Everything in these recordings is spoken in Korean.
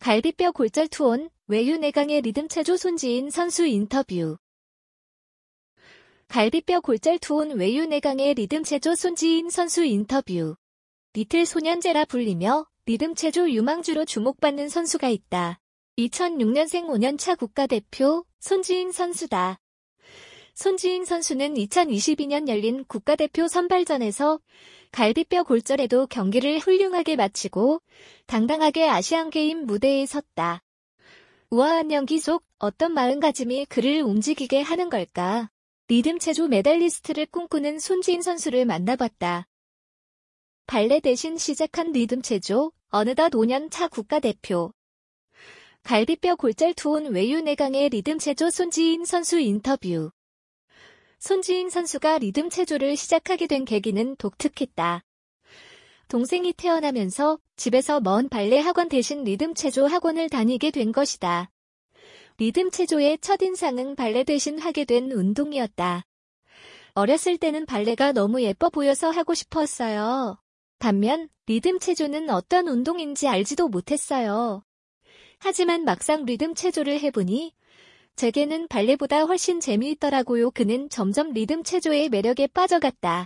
갈비뼈 골절 투혼, 외유 내강의 리듬 체조 손지인 선수 인터뷰. 갈비뼈 골절 투혼 외유 내강의 리듬 체조 손지인 선수 인터뷰. 리틀 소년제라 불리며 리듬 체조 유망주로 주목받는 선수가 있다. 2006년생 5년차 국가대표 손지인 선수다. 손지인 선수는 2022년 열린 국가대표 선발전에서 갈비뼈 골절에도 경기를 훌륭하게 마치고 당당하게 아시안게임 무대에 섰다. 우아한 연기 속 어떤 마음가짐이 그를 움직이게 하는 걸까? 리듬 체조 메달리스트를 꿈꾸는 손지인 선수를 만나봤다. 발레 대신 시작한 리듬 체조, 어느덧 5년 차 국가대표. 갈비뼈 골절 투혼 외유 내강의 리듬 체조 손지인 선수 인터뷰. 손지인 선수가 리듬 체조를 시작하게 된 계기는 독특했다. 동생이 태어나면서 집에서 먼 발레 학원 대신 리듬 체조 학원을 다니게 된 것이다. 리듬 체조의 첫인상은 발레 대신 하게 된 운동이었다. 어렸을 때는 발레가 너무 예뻐 보여서 하고 싶었어요. 반면 리듬 체조는 어떤 운동인지 알지도 못했어요. 하지만 막상 리듬 체조를 해보니 제게는 발레보다 훨씬 재미있더라고요. 그는 점점 리듬 체조의 매력에 빠져갔다.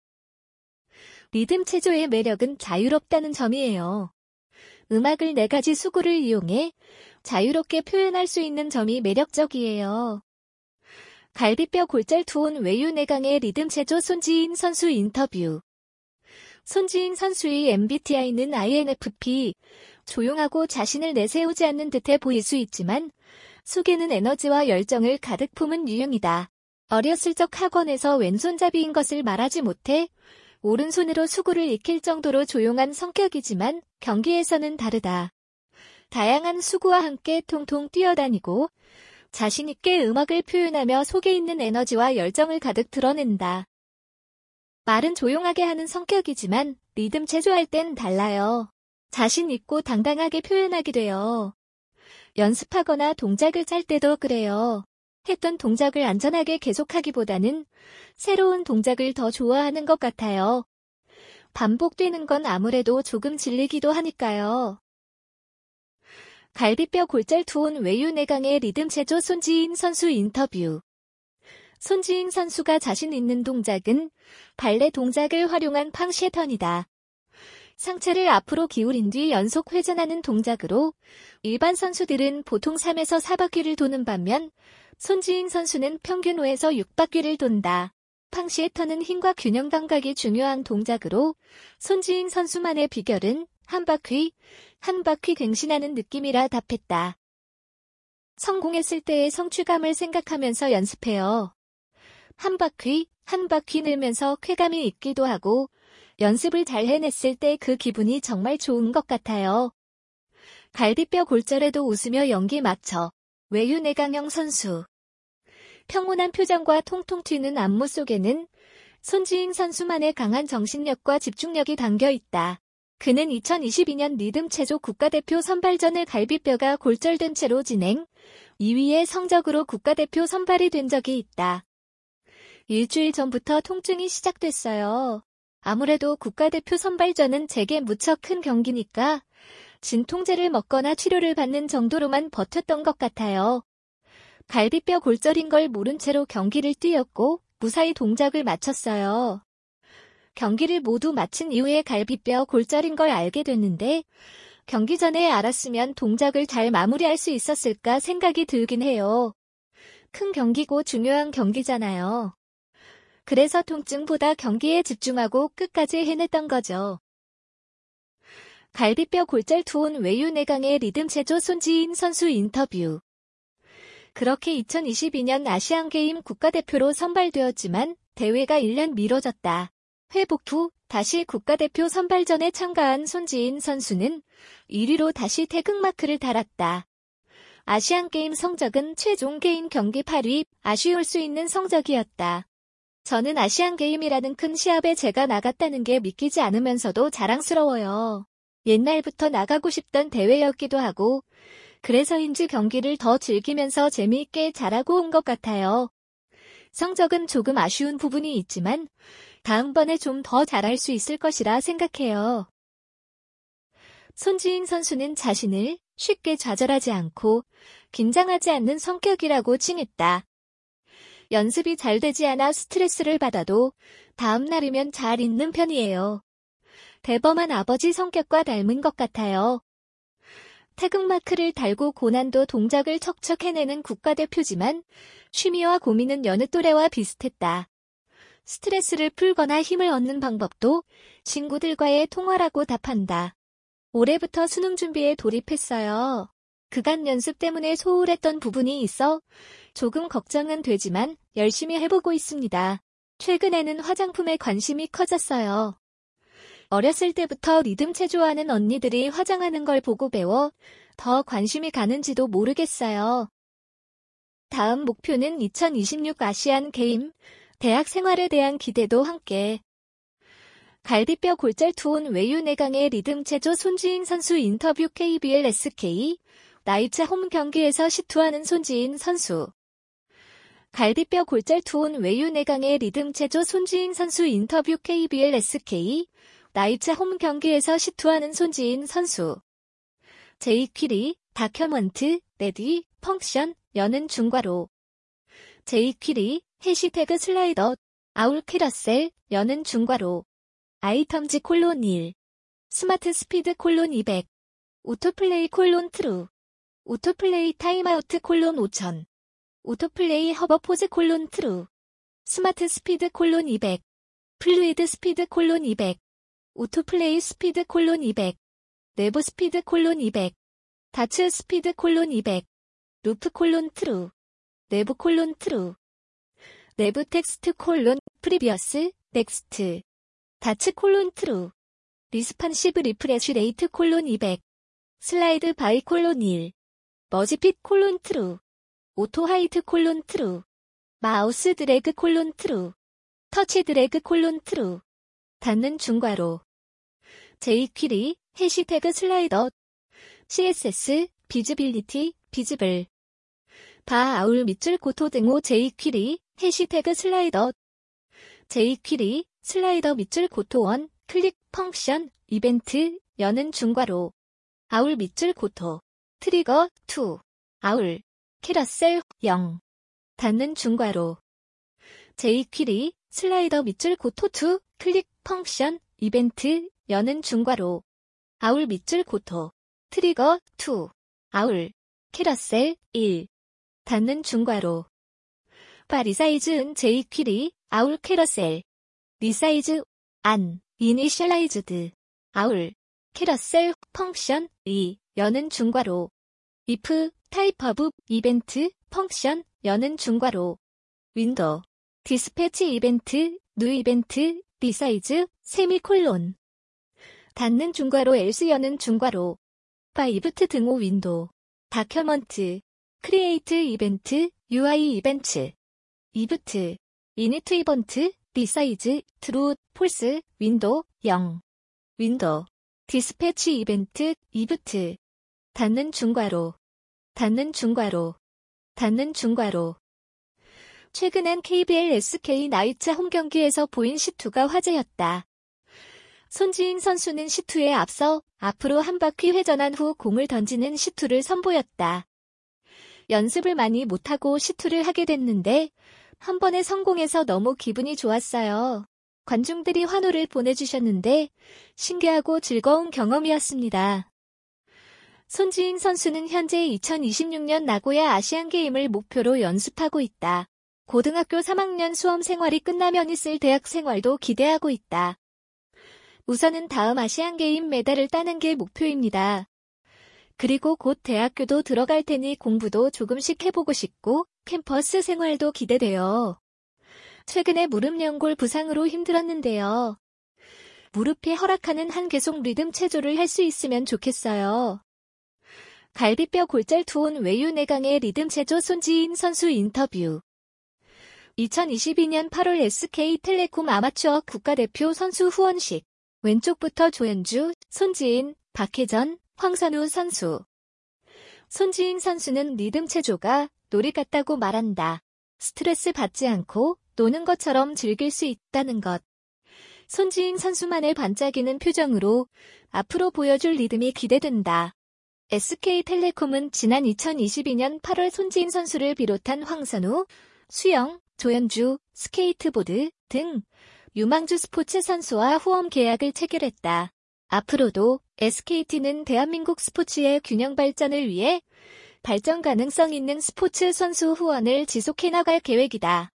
리듬 체조의 매력은 자유롭다는 점이에요. 음악을 4가지 수구를 이용해 자유롭게 표현할 수 있는 점이 매력적이에요. 갈비뼈 골절 투혼 외유 내강의 리듬 체조 손지인 선수 인터뷰. 손지인 선수의 MBTI는 INFP, 조용하고 자신을 내세우지 않는 듯해 보일 수 있지만 속에는 에너지와 열정을 가득 품은 유형이다. 어렸을 적 학원에서 왼손잡이인 것을 말하지 못해 오른손으로 수구를 익힐 정도로 조용한 성격이지만 경기에서는 다르다. 다양한 수구와 함께 통통 뛰어다니고 자신있게 음악을 표현하며 속에 있는 에너지와 열정을 가득 드러낸다. 말은 조용하게 하는 성격이지만 리듬 체조할 땐 달라요. 자신 있고 당당하게 표현하게 돼요. 연습하거나 동작을 짤 때도 그래요. 했던 동작을 안전하게 계속하기보다는 새로운 동작을 더 좋아하는 것 같아요. 반복되는 건 아무래도 조금 질리기도 하니까요. 갈비뼈 골절 투혼 외유 내강의 리듬 체조 손지인 선수 인터뷰. 손지인 선수가 자신 있는 동작은 발레 동작을 활용한 팡시에턴이다. 상체를 앞으로 기울인 뒤 연속 회전하는 동작으로 일반 선수들은 보통 3에서 4바퀴를 도는 반면 손지인 선수는 평균 5에서 6바퀴를 돈다. 팡시에턴은 힘과 균형 감각이 중요한 동작으로 손지인 선수만의 비결은 한 바퀴 갱신하는 느낌이라 답했다. 성공했을 때의 성취감을 생각하면서 연습해요. 한 바퀴 늘면서 쾌감이 있기도 하고 연습을 잘 해냈을 때 그 기분이 정말 좋은 것 같아요. 갈비뼈 골절에도 웃으며 연기 맞춰. 외유 내강형 선수. 평온한 표정과 통통 튀는 안무 속에는 손지인 선수만의 강한 정신력과 집중력이 담겨 있다. 그는 2022년 리듬 체조 국가대표 선발전을 갈비뼈가 골절된 채로 진행, 2위의 성적으로 국가대표 선발이 된 적이 있다. 일주일 전부터 통증이 시작됐어요. 아무래도 국가대표 선발전은 제게 무척 큰 경기니까 진통제를 먹거나 치료를 받는 정도로만 버텼던 것 같아요. 갈비뼈 골절인 걸 모른 채로 경기를 뛰었고 무사히 동작을 마쳤어요. 경기를 모두 마친 이후에 갈비뼈 골절인 걸 알게 됐는데 경기 전에 알았으면 동작을 잘 마무리할 수 있었을까 생각이 들긴 해요. 큰 경기고 중요한 경기잖아요. 그래서 통증보다 경기에 집중하고 끝까지 해냈던 거죠. 갈비뼈 골절 투혼 외유 내강의 리듬 체조 손지인 선수 인터뷰. 그렇게 2022년 아시안게임 국가대표로 선발되었지만 대회가 1년 미뤄졌다. 회복 후 다시 국가대표 선발전에 참가한 손지인 선수는 1위로 다시 태극마크를 달았다. 아시안게임 성적은 최종 개인 경기 8위, 아쉬울 수 있는 성적이었다. 저는 아시안게임이라는 큰 시합에 제가 나갔다는 게 믿기지 않으면서도 자랑스러워요. 옛날부터 나가고 싶던 대회였기도 하고 그래서인지 경기를 더 즐기면서 재미있게 잘하고 온 것 같아요. 성적은 조금 아쉬운 부분이 있지만 다음번에 좀 더 잘할 수 있을 것이라 생각해요. 손지인 선수는 자신을 쉽게 좌절하지 않고 긴장하지 않는 성격이라고 칭했다. 연습이 잘 되지 않아 스트레스를 받아도 다음 날이면 잘 잊는 편이에요. 대범한 아버지 성격과 닮은 것 같아요. 태극마크를 달고 고난도 동작을 척척 해내는 국가대표지만 취미와 고민은 여느 또래와 비슷했다. 스트레스를 풀거나 힘을 얻는 방법도 친구들과의 통화라고 답한다. 올해부터 수능 준비에 돌입했어요. 그간 연습 때문에 소홀했던 부분이 있어 조금 걱정은 되지만 열심히 해보고 있습니다. 최근에는 화장품에 관심이 커졌어요. 어렸을 때부터 리듬 체조하는 언니들이 화장하는 걸 보고 배워 더 관심이 가는지도 모르겠어요. 다음 목표는 2026 아시안 게임, 대학 생활에 대한 기대도 함께. 갈비뼈 골절 투혼 외유 내강의 리듬 체조 손지인 선수 인터뷰 KBL SK 나이차 홈 경기에서 시투하는 손지인 선수. 갈비뼈 골절 투혼 외유 내강의 리듬 체조 손지인 선수 인터뷰 KBL SK 나이차 홈 경기에서 시투하는 손지인 선수. 제이퀴리, 다큐먼트, 레디, 펑션, 여는 중괄호. 제이퀴리, 해시태그 슬라이더, 아울 캐러셀, 여는 중괄호. 아이텀즈 콜론 1. 스마트 스피드 콜론 200. 오토플레이 콜론 트루. 오토플레이 타임아우트 콜론 5000. 오토플레이 허버포즈 콜론 트루. 스마트 스피드 콜론 200. 플루이드 스피드 콜론 200. 오토플레이 스피드 콜론 200. 내부 스피드 콜론 200. 다츠 스피드 콜론 200. 루프 콜론 트루. 내부 콜론 트루. 내부 텍스트 콜론 프리비어스 넥스트. 다츠 콜론 트루. 리스판시브 리프레쉬 레이트 콜론 200. 슬라이드 바이 콜론 1. 머지핏 콜론 트루. 오토 하이트 콜론 트루. 마우스 드래그 콜론 트루. 터치 드래그 콜론 트루. 닿는 중괄호. 제이퀴리, 해시태그 슬라이더. CSS, 비즈빌리티, 비즈블. 바 아울 밑줄 고토 등호 제이퀴리, 해시태그 슬라이더. 제이퀴리, 슬라이더 밑줄 고토 원, 클릭, 펑션, 이벤트, 여는 중괄호. 아울 밑줄 고토. 트리거, 2. 아울. 캐러셀, 0. 닿는 중괄호. 제이퀴리, 슬라이더 밑줄 고토 2, 클릭, 펑션, 이벤트, 여는 중괄호. 아울 밑줄 고토. 트리거, 2. 아울. 캐러셀, 1. 닿는 중괄호. 바 리사이즈은 제이퀴리, 아울 캐러셀. 리사이즈, 안, 이니셜라이즈드. 아울. 캐러셀, 펑션, 2. 여는 중괄호. if, 타입 어브, 이벤트, 펑션, 여는 중괄호. 윈도우. 디스패치 이벤트, 뉴 이벤트, 리사이즈, 세미콜론. 닫는 중괄호 else 여는 중괄호. 바이브트 등호 윈도우. 다큐먼트. 크리에이트 이벤트, UI 이벤트. 이브트. 이니트 이번트, 리사이즈, 트루, 폴스, 윈도우, 0. 윈도우. 디스패치 이벤트, 이브트. 닫는 중괄호. 닫는 중괄호. 닫는 중괄호. 최근엔 KBL SK 나이차 홈경기에서 보인 시투가 화제였다. 손지인 선수는 시투에 앞서 앞으로 한 바퀴 회전한 후 공을 던지는 시투를 선보였다. 연습을 많이 못하고 시투를 하게 됐는데 한 번에 성공해서 너무 기분이 좋았어요. 관중들이 환호를 보내주셨는데 신기하고 즐거운 경험이었습니다. 손지인 선수는 현재 2026년 나고야 아시안게임을 목표로 연습하고 있다. 고등학교 3학년 수험 생활이 끝나면 있을 대학 생활도 기대하고 있다. 우선은 다음 아시안게임 메달을 따는 게 목표입니다. 그리고 곧 대학교도 들어갈 테니 공부도 조금씩 해보고 싶고 캠퍼스 생활도 기대돼요. 최근에 무릎 연골 부상으로 힘들었는데요. 무릎이 허락하는 한 계속 리듬 체조를 할 수 있으면 좋겠어요. 갈비뼈 골절 투혼 외유 내강의 리듬 체조 손지인 선수 인터뷰. 2022년 8월 SK텔레콤 아마추어 국가대표 선수 후원식. 왼쪽부터 조현주, 손지인, 박혜전, 황선우 선수. 손지인 선수는 리듬 체조가 놀이 같다고 말한다. 스트레스 받지 않고 노는 것처럼 즐길 수 있다는 것. 손지인 선수만의 반짝이는 표정으로 앞으로 보여줄 리듬이 기대된다. SK텔레콤은 지난 2022년 8월 손지인 선수를 비롯한 황선우, 수영, 조현주, 스케이트보드 등 유망주 스포츠 선수와 후원 계약을 체결했다. 앞으로도 SKT는 대한민국 스포츠의 균형 발전을 위해 발전 가능성 있는 스포츠 선수 후원을 지속해 나갈 계획이다.